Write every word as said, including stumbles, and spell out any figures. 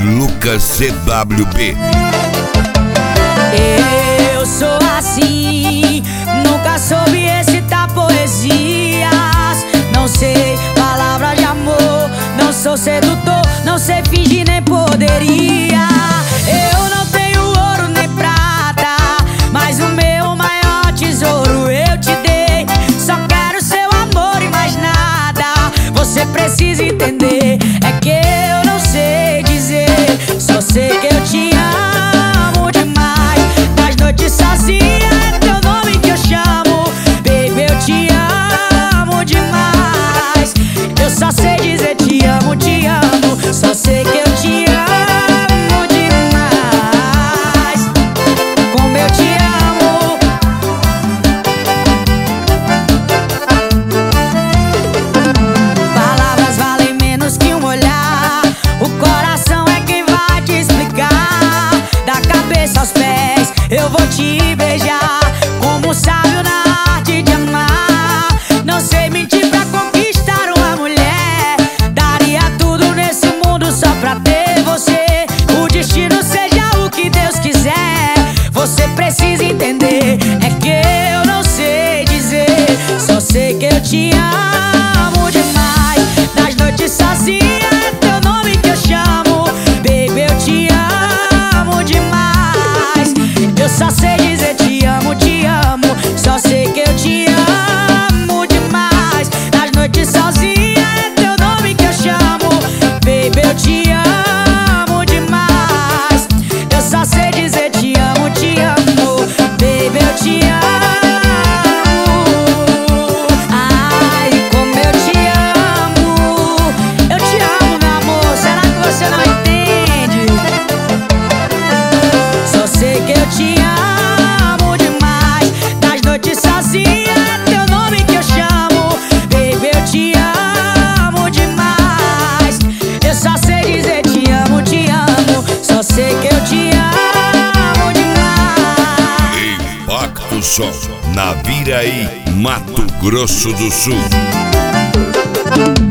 Lucas C W B. Eu sou assim, nunca soube recitar poesias. Não sei palavras de amor, não sou sedutor, não sei fingir nem poderia. Eu não tenho ouro nem prata, mas o meu maior tesouro eu te dei. Só quero seu amor e mais nada. Você precisa entender, é que eu não sei dizer, só sei que eu te amo demais. Nas noites sozinha é teu nome que eu chamo. Baby, eu te amo demais. Eu só sei dizer te amo, te amo. Só sei que eu te amo demais. Como eu te amo. Palavras valem menos que um olhar. O coração é quem vai te explicar. Da cabeça aos pés eu vou te beijar, como um sábio na arte de amar. Não sei mentir pra conquistar uma mulher. Daria tudo nesse mundo só pra ter você. O destino seja o que Deus quiser. Você precisa entender, é que eu não sei dizer, só sei que eu te amo demais. Nas noites sozinha é teu nome que eu chamo. Baby, eu te amo demais. Eu só sei dizer te amo, te amo. Só sei que eu te amo demais. Nas noites sozinha é teu nome que eu chamo. Baby, eu te amo demais. Eu só sei dizer te amo, te amo. Baby, eu te amo. Ai, como eu te amo. Eu te amo, meu amor. Será que você não entende? Só sei que eu te amo demais. Nas noites sozinha é teu nome que eu chamo. Baby, eu te amo demais. Eu só sei dizer te amo, te amo. Só sei que eu te amo demais. Impacto Som, Naviraí, Mato Grosso do Sul.